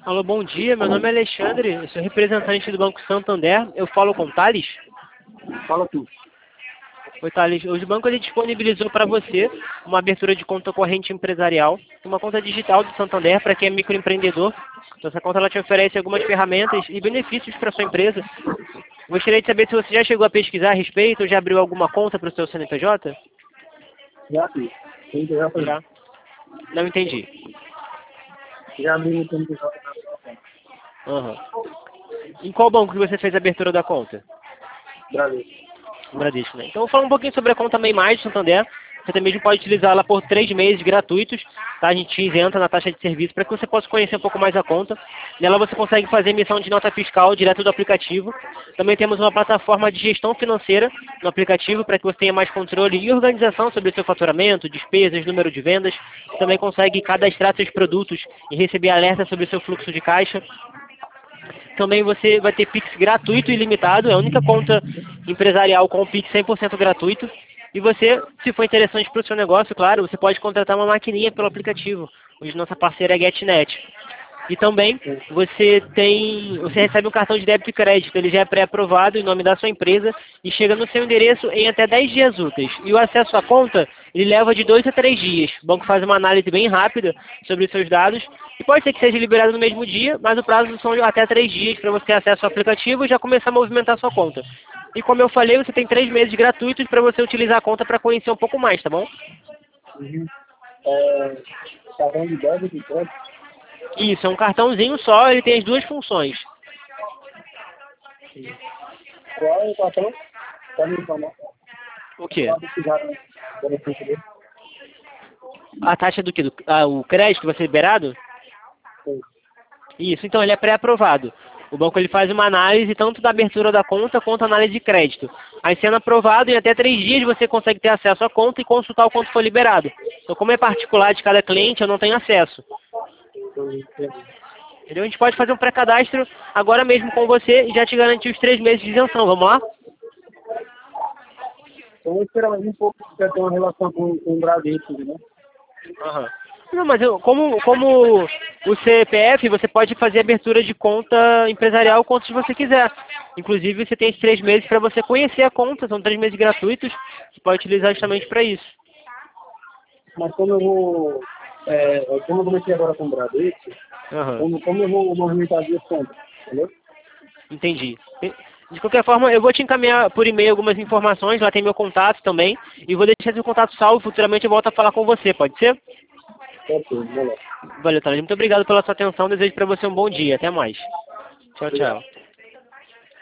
Alô, bom dia. Meu nome é Alexandre, eu sou representante do Banco Santander. Eu falo com o Thales? Fala tu. Oi, Thales. Hoje o banco ele disponibilizou para você uma abertura de conta corrente empresarial, uma conta digital do Santander para quem é microempreendedor. Então, essa conta ela te oferece algumas ferramentas e benefícios para sua empresa. Gostaria de saber se você já chegou a pesquisar a respeito ou já abriu alguma conta para o seu CNPJ? Já fiz. Já foi. Já? Não entendi. Já abri no tempo de Aham. Em qual banco que você fez a abertura da conta? Brasil. Bradesco, né? Então, vou falar um pouquinho sobre a conta Bem Mais do Santander. Você também pode utilizá-la por 3 meses gratuitos, tá? A gente isenta na taxa de serviço para que você possa conhecer um pouco mais a conta. Nela você consegue fazer emissão de nota fiscal direto do aplicativo. Também temos uma plataforma de gestão financeira no aplicativo para que você tenha mais controle e organização sobre o seu faturamento, despesas, número de vendas. Também consegue cadastrar seus produtos e receber alerta sobre o seu fluxo de caixa. Também você vai ter Pix gratuito e ilimitado, é a única conta empresarial com Pix 100% gratuito. E você, se for interessante para o seu negócio, claro, você pode contratar uma maquininha pelo aplicativo. Hoje nossa parceira é a GetNet. E também você recebe um cartão de débito e crédito, ele já é pré-aprovado em nome da sua empresa e chega no seu endereço em até 10 dias úteis. E o acesso à conta, ele leva de 2 a 3 dias. O banco faz uma análise bem rápida sobre os seus dados e pode ser que seja liberado no mesmo dia, mas o prazo são de até 3 dias para você ter acesso ao aplicativo e já começar a movimentar a sua conta. E como eu falei, você tem 3 meses gratuitos para você utilizar a conta para conhecer um pouco mais, tá bom? Uhum. Cartão de débito e crédito. Isso, é um cartãozinho só, ele tem as duas funções. Qual é o cartão? Pode me informar. O quê? Pode precisar do benefício dele. A taxa do quê? O crédito que vai ser liberado? Sim. Isso, então ele é pré-aprovado. O banco ele faz uma análise tanto da abertura da conta quanto análise de crédito. Aí sendo aprovado, em até 3 dias você consegue ter acesso à conta e consultar o quanto foi liberado. Então como é particular de cada cliente, eu não tenho acesso. Entendeu? A gente pode fazer um pré-cadastro agora mesmo com você e já te garantir os 3 meses de isenção. Vamos lá? Então, eu espero mais um pouco para ter uma relação com o Bradesco, né? Aham. Não, mas como o CPF, você pode fazer abertura de conta empresarial quantos você quiser. Inclusive, você tem esses 3 meses para você conhecer a conta, são 3 meses gratuitos, você pode utilizar justamente para isso. Mas como eu comecei agora com o Bradesco, Aham. como eu vou movimentar as duas contas, entendeu? Entendi. De qualquer forma, eu vou te encaminhar por e-mail algumas informações, lá tem meu contato também, e vou deixar seu contato salvo, futuramente eu volto a falar com você, pode ser? Ok, beleza. Valeu, Thales. Muito obrigado pela sua atenção, desejo para você um bom dia, até mais. Tchau, Obrigado. tchau.